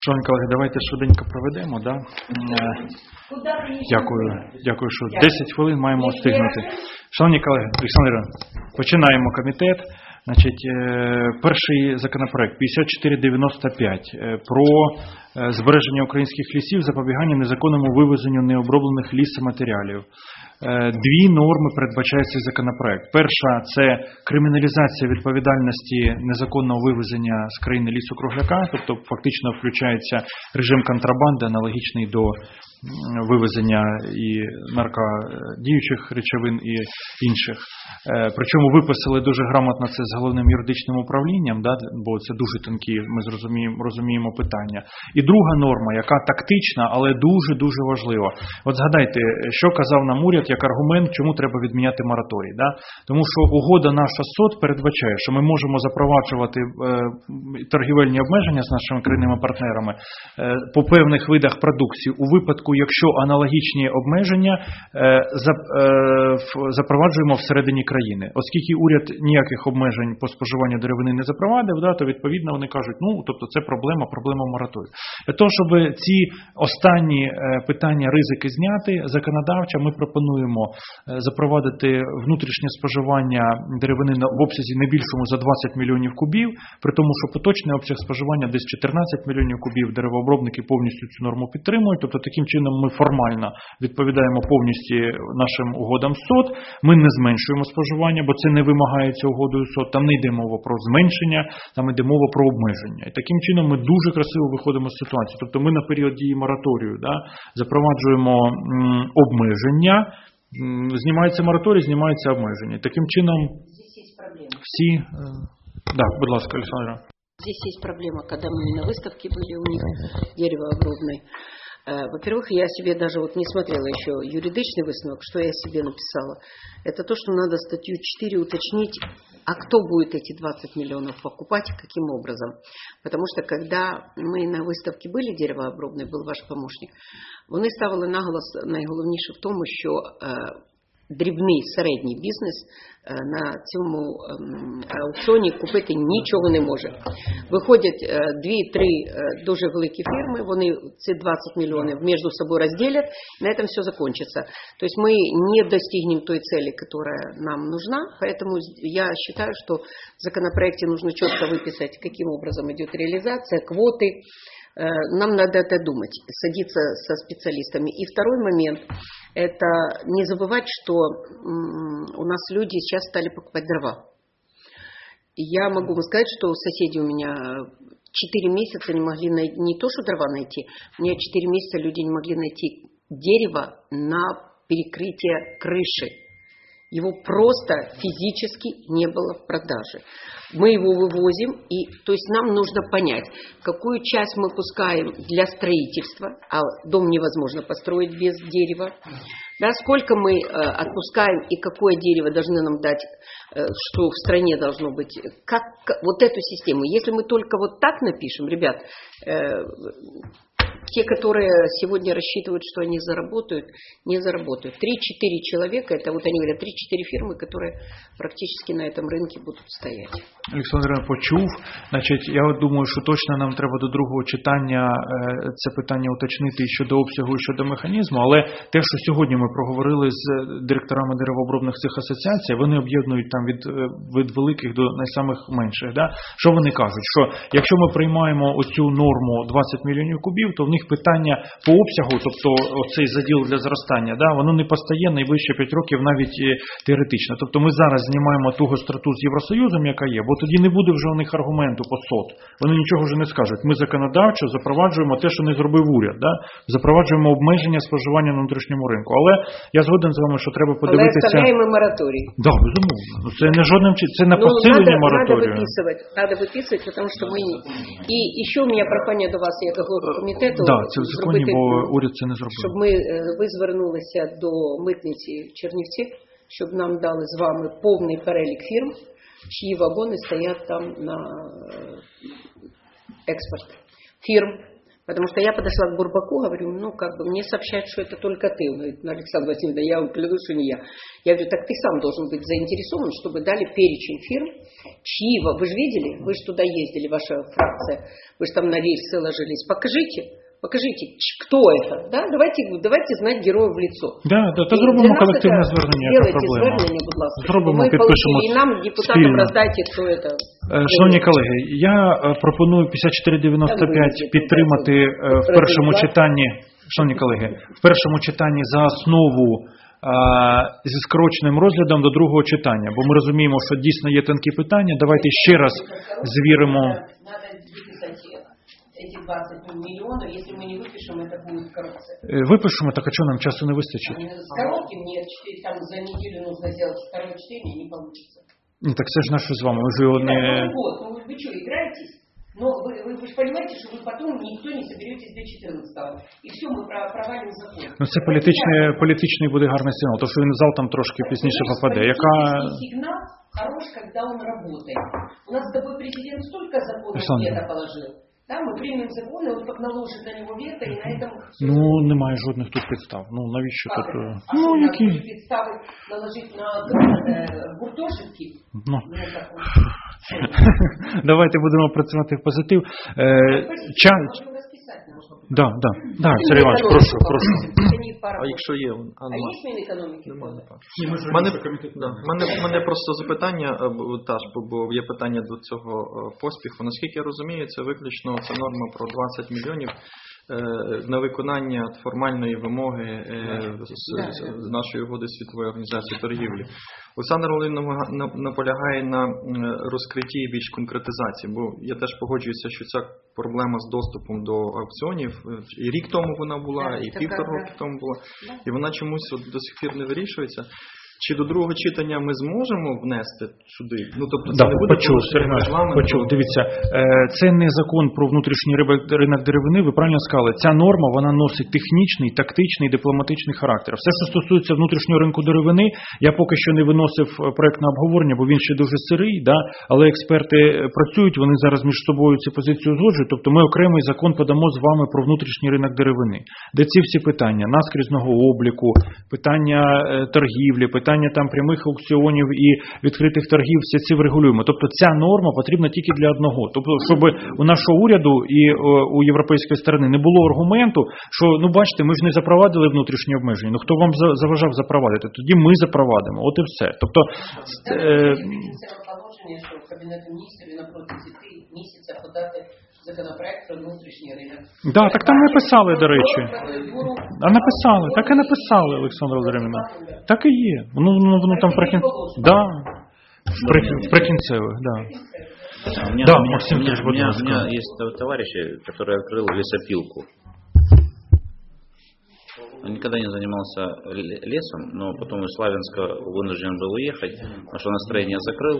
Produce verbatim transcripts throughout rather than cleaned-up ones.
Шановні колеги, давайте швиденько проведемо. Да? Дякую, дякую, що десять хвилин маємо встигнути. Шановні колеги, Олександр, починаємо комітет. Значить, перший законопроект п'ятдесят чотири дев'яносто п'ять про збереження українських лісів, запобігання незаконному вивезенню необроблених лісоматеріалів. Дві норми передбачає цей законопроект. Перша – це криміналізація відповідальності незаконного вивезення з країни лісу-кругляка, тобто фактично включається режим контрабанди, аналогічний до вивезення і наркодіючих речовин і інших. Причому виписали дуже грамотно це з головним юридичним управлінням, да, бо це дуже тонкі, ми зрозуміємо, розуміємо питання. І друга норма, яка тактична, але дуже-дуже важлива. От згадайте, що казав нам уряд як аргумент, чому треба відміняти мораторій. Да? Тому що угода наша СОТ передбачає, що ми можемо запроваджувати е, торгівельні обмеження з нашими країнними партнерами е, по певних видах продукції у випадку, якщо аналогічні обмеження е, за, е, запроваджуємо всередині країни. Оскільки уряд ніяких обмежень по споживанню деревини не запровадив, да, то відповідно вони кажуть, ну, тобто це проблема, проблема мораторію. Для того, щоб ці останні е, питання, ризики зняти, законодавчо ми пропонуємо запровадити внутрішнє споживання деревини в обсязі не більшому за двадцять мільйонів кубів, при тому, що поточний обсяг споживання десь чотирнадцять мільйонів кубів, деревообробники повністю цю норму підтримують, тобто таким чином ми формально відповідаємо повністю нашим угодам СОТ, ми не зменшуємо споживання, бо це не вимагається угодою СОТ, там не йде мова про зменшення, там йде мова про обмеження. І таким чином ми дуже красиво виходимо з ситуації. Тобто ми на період дії мораторію, да, запроваджуємо м, обмеження, знімається мораторій, знімається обмеження. Таким чином всі... Да, будь ласка, Александра. Здесь есть проблема, когда мы на выставке были у них, деревообробной. Во-первых, я себе даже вот не смотрела еще юридичный высновок, что я себе написала. Это то, что надо статью четыре уточнить, а кто будет эти двадцать миллионов покупать, каким образом. Потому что когда мы на выставке были, деревообробной, был ваш помощник, вони ставили наголос найголовніше в тому, що дрібний, середній бізнес на цьому аукціоні купити нічого не може. Виходять дві-три дуже великі фірми, вони ці двадцать миллионов между собой разделят, на этом все закончится. То есть мы не достигнем той цели, которая нам нужна, поэтому я считаю, что в законопроекте нужно четко выписать, каким образом идет реализация, квоты. Нам надо это думать, садиться со специалистами. И второй момент, это не забывать, что у нас люди сейчас стали покупать дрова. Я могу вам сказать, что соседи у меня четыре месяца не могли найти, не то что дрова найти, у меня четыре месяца люди не могли найти дерево на перекрытие крыши. Его просто физически не было в продаже. Мы его вывозим, и, то есть нам нужно понять, какую часть мы пускаем для строительства, а дом невозможно построить без дерева, да, сколько мы э, отпускаем и какое дерево должны нам дать, э, что в стране должно быть, как, вот эту систему. Если мы только вот так напишем, ребят, э, те, которые сегодня рассчитывают, что они заработают, не заработают. три-четыре человека, это вот они говорят, три-четыре фирмы, которые практически на этом рынке будут стоять. Олександр почув. Значить, я думаю, що точно нам треба до другого читання це питання уточнити щодо обсягу, і щодо механізму, але те, що сьогодні ми проговорили з директорами деревообробних цих асоціацій, вони об'єднують там від, від великих до найсамих менших. Да? Що вони кажуть? Що якщо ми приймаємо оцю норму двадцять мільйонів кубів, то в них питання по обсягу, тобто оцей заділ для зростання, да, воно не постає найближчі п'ять років навіть теоретично. Тобто ми зараз знімаємо ту гостроту з Євросоюзом, яка є, бо тоді не буде вже у них аргументу по СОТ. Вони нічого вже не скажуть. Ми законодавчо запроваджуємо те, що не зробив уряд. Да? Запроваджуємо обмеження споживання на внутрішньому ринку. Але я згоден з вами, що треба подивитися... Але оставляємо мораторій. Так, да, безумовно. Це не жодним чином, це не посилення ну, мораторію. Надо выписывать, надо выписывать, потому что мы... И еще у меня прохання до вас, як голови комітету, да, це в законі, бо уряд це не зробив. Щоб ми, ви звернулися до митниці Чернівці, щоб нам дали з вами повний перелік фірм, чиї вагони стоять там на експорт. Фірм. Потому что я подошла к Бурбаку, говорю, ну, как бы, мне сообщают, что это только ты. Он говорит, ну, Александра Васильевна, я вам клянусь, что не я. Я говорю, так ты сам должен быть заинтересован, чтобы дали перечень фирм, чьи, вы же видели, вы же туда ездили, ваша фракция, вы же там на рельсы ложились. Покажите, покажите, кто это, да? Давайте, давайте знать героя в лицо. Да, да, то зробимо колективне звернення, яка Сделайте проблема. звернення, будь ласка. Зробимо, Ми підпишемо получили, і нам, депутатам, спільно. роздайте, хто це. Е, Шановні колеги, я е, пропоную п'ятдесят чотири дев'яносто п'ять підтримати е, в першому читанні, шановні колеги, в першому читанні за основу е, зі скороченим розглядом до другого читання, бо ми розуміємо, що дійсно є тонкі питання. Давайте ще раз звіримо. Эти двадцать миллионов, если мы не выпишем, это будет коррупция. Е, Випишемо, так а чого нам часу не вистачить? С коротким мне четыре, там за неделю нужно сделать второе чтение, не получится. Ні, так це ж наше з вами, ми ж його Да, не... ну вот, ну вы, вы что, играетесь? Но вы, вы, вы же понимаете, что вы потом никто не соберетесь до четырнадцатого. И все, мы провалим закон. Ну це політичний, політичний буде гарний сигнал, тому що він в зал там трошки пізніше попаде. Яка... Сигнал хорош, когда он работает. У нас с тобой президент столько законов Александр. вето положил. Да, мы примем законы, он как наложит на него вето, и на этом... Ну, немає жодних тут підстав. Ну, навіщо Как тут... это? е, А Ну, что, у нас які... были підстави наложить на э, гуртожитки? Ну. Ну, так вот. Давайте будемо працювати в позитив. Е, ча... Можем расписать, можно. Да, да, да, Сергій Іванович, прошу, прошу. А якщо є, А есть Минэкономики? немає. Ні, ми ж Мене, раніше комітет да, мене, мене просто запитання, е, бо- теж, бо, бо є питання до цього е, поспіху. Наскільки я розумію, це виключно це норма про двадцять мільйонів е, на виконання формальної вимоги е, з, з, з нашої угоди Світової організації торгівлі. Олександр Володимирович намага- на- наполягає на м, розкритті і більш конкретизації, бо я теж погоджуюся, що ця проблема з доступом до аукціонів е, і рік тому вона була, Да, і така, півтора да. року тому була, і вона чомусь от до сих пір не вирішується. Чи до другого читання ми зможемо внести сюди? Ну, тобто, це Да, не буде почув, порушення Сергій Іванович, регламенту? почув. Дивіться, е, це не закон про внутрішній риб- ринок деревини, ви правильно сказали. Ця норма, вона носить технічний, тактичний, дипломатичний характер. Все, що стосується внутрішнього ринку деревини, я поки що не виносив проект на обговорення, бо він ще дуже сирий, да? Але експерти працюють, вони зараз між собою цю позицію узгоджують. Тобто ми окремий закон подамо з вами про внутрішній ринок деревини, де ці всі питання наскрізного обліку, питання е, торгівлі, питання там прямих аукціонів і відкритих торгів, все ці врегулюємо. Тобто ця норма потрібна тільки для одного. Тобто, щоб у нашого уряду і о, у європейської сторони не було аргументу, що, ну бачите, ми ж не запровадили внутрішні обмеження. Ну хто вам за- заважав запровадити? Тоді ми запровадимо. От і все. Тобто, е, положення, що Кабінету міністрів на протязі три місяця подати законопроект про внутрішній ринок. да, так там написали, до речі. А написали, так і написали, Олександра Володимирівна. Так і є. Воно, воно, воно там прикін... да, в прикін- в прикінцевих, да. У меня, Да, у меня- Максим, у меня, ты же у меня- вот у меня рассказывай. есть т- товарищи, который открыл лесопилку. Он никогда не занимался л- лесом, но потом из Славянска вынужден был уехать, потому что настроение закрыл.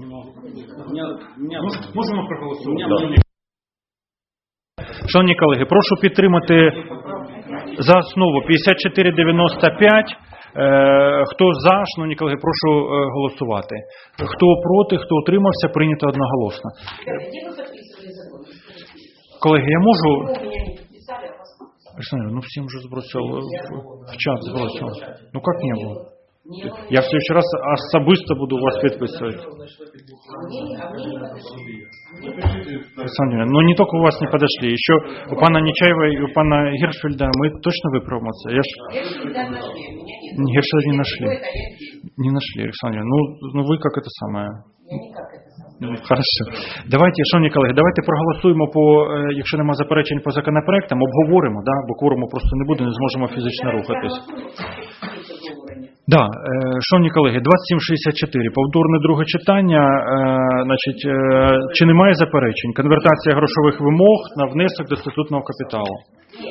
Можемо проголосувати? Шановні колеги, прошу підтримати за основу п'ятдесят чотири дев'яносто п'ять. Е, Хто за, шановні колеги, прошу е, голосувати. Хто проти, хто утримався, прийнято одноголосно. Де ви підписували закон? Колеги, я можу... Ви мене не підписали, а вас підписали. Александр, ну всем же сбросил, в, в чат сбросил. Ну как не было? Не было. Я в следующий раз особисто буду вас подписывать. А мне, а мне не подошли. Александр, ну не только у вас не подошли, еще у пана Нечаева и у пана Гершфельда мы точно выправимся. Я ж... Я всегда нашли, а меня нет. Гершфельда не нашли. Это я здесь. Не нашли, Александр. Ну, ну вы как это самое... Я никак это сам. Ну, Хорошо. Давайте, шановні колеги, давайте проголосуємо по, е, якщо нема заперечень по законопроектам, обговоримо, да, бо кворуму просто не буде, не зможемо фізично рухатись. Да, е, шановні колеги, двадцять сім шістдесят чотири, повторне друге читання, е, значить, е, чи немає заперечень? Конвертація грошових вимог на внесок до статутного капіталу. Нет.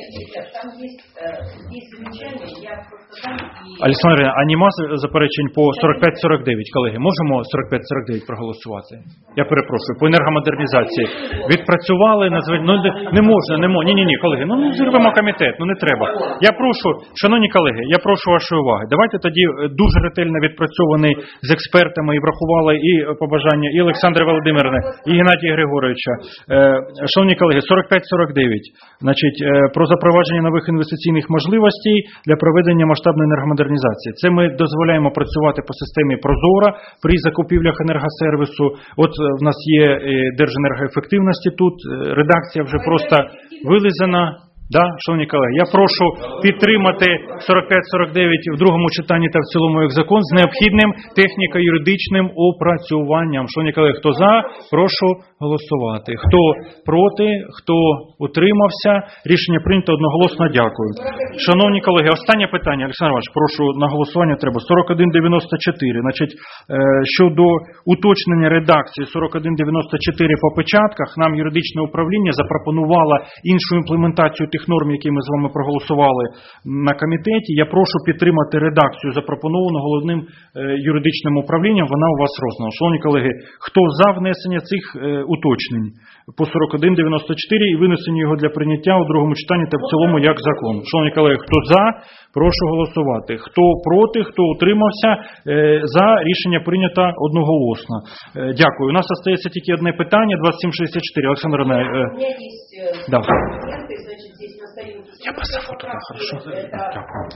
ребят, там есть, э, есть замечания, я просто там и... Олександр, а нема заперечень по сорок п'ять сорок дев'ять, колеги? Можемо сорок п'ять сорок дев'ять проголосувати? Я перепрошую, по енергомодернізації. Відпрацювали, назв... ну, не можна, не можна. Ні-ні-ні, колеги, ну не зірвемо комітет, ну не треба. Я прошу, шановні колеги, я прошу вашої уваги. Давайте тоді дуже ретельно відпрацьований з експертами і врахували і побажання і Олександра Володимирівни, і Геннадія Григоровича. Шановні колеги, сорок п'ять сорок дев'ять. Значить, про запровадження нових інвестиційних можливостей для проведення масштабної енергомодернізації. Це ми дозволяємо працювати по системі Прозора при закупівлях енергосервісу. От в нас є Держенергоефективності тут, редакція вже просто вилизана. Да, шановні колеги, я прошу підтримати сорок п'ять сорок дев'ять в другому читанні та в цілому як закон з необхідним техніко-юридичним опрацюванням. Шановні колеги, хто за, прошу голосувати. Хто проти, хто утримався, рішення прийнято одноголосно, дякую. Шановні колеги, останнє питання, Олександр Іванович, прошу, на голосування треба. сорок один дев'яносто чотири, значить, щодо уточнення редакції сорок один дев'яносто чотири по печатках, нам юридичне управління запропонувало іншу імплементацію тих норм, які ми з вами проголосували на комітеті. Я прошу підтримати редакцію, запропоновану головним е, юридичним управлінням. Вона у вас роздана. Шановні колеги, хто за внесення цих е, уточнень по сорок один дев'яносто чотири і винесення його для прийняття у другому читанні та в цілому як закон? Шановні колеги, хто за, прошу голосувати. Хто проти, хто утримався, е, за, рішення прийнято одноголосно. Е, дякую. У нас залишається тільки одне питання, двадцять сім шістдесят чотири. Олександр Іванович, е, да. Здесь на странице. Я позову туда, хорошо? Дякую.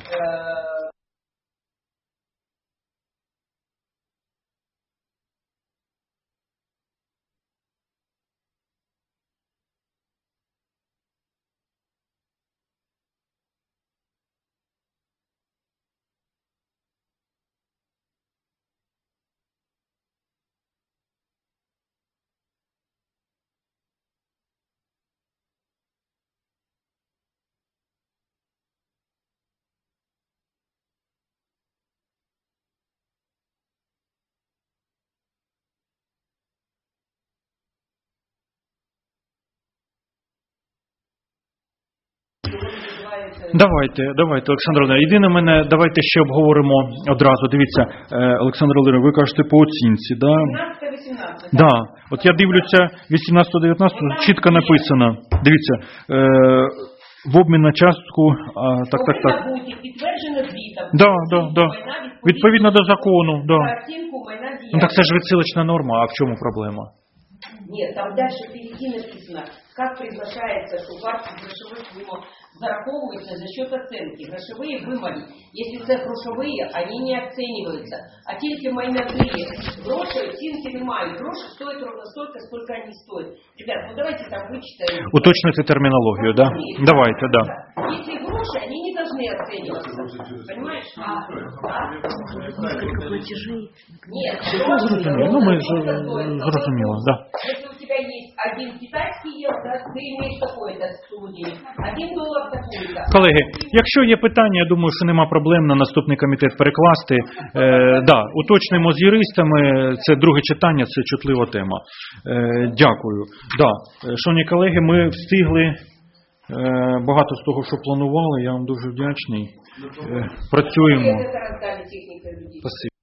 Давайте, давайте, Олександр Володимирович. Єдине мене, давайте ще обговоримо одразу. Дивіться, Олександр Володимирович, ви кажете по оцінці, да? двенадцать восемнадцать. Да. От я дивлюся, вісімнадцять дев'ятнадцять чітко написано. Дивіться, е, в обмін на частку, а, так, так, так. Да, да, да. Відповідно до закону, да. Ну так це ж відсилочна норма, а в чому проблема? Нет, там дальше впереди написано, как приглашается, что вартість грошових вимог зараховывается за счет оценки. Грошовые вымоги, если це грошовые, они не оцениваются. А тільки майновые гроши, оцінки не мають. Гроши стоят ровно столько, сколько они стоят. Ребят, ну давайте там вычитаем. Уточните терминологию, да? Давайте, да. Если гроши, они не должны оцениваться. Понимаешь? А, да? Несколько платежей. Нет, Ну, ми зрозуміло, да. Если у тебя есть один китайский евро, да, ты имеешь такой-то сумму денег, один доллар такой-то. Колеги, якщо є питання, я думаю, що нема проблем на наступний комітет перекласти. Е, да, уточнимо з юристами, це друге читання, це чутлива тема. Е, дякую. Да, шановні колеги, ми встигли е, багато з того, що планували, я вам дуже вдячний. Е, працюємо. Это раздали техника людей. Спасибо.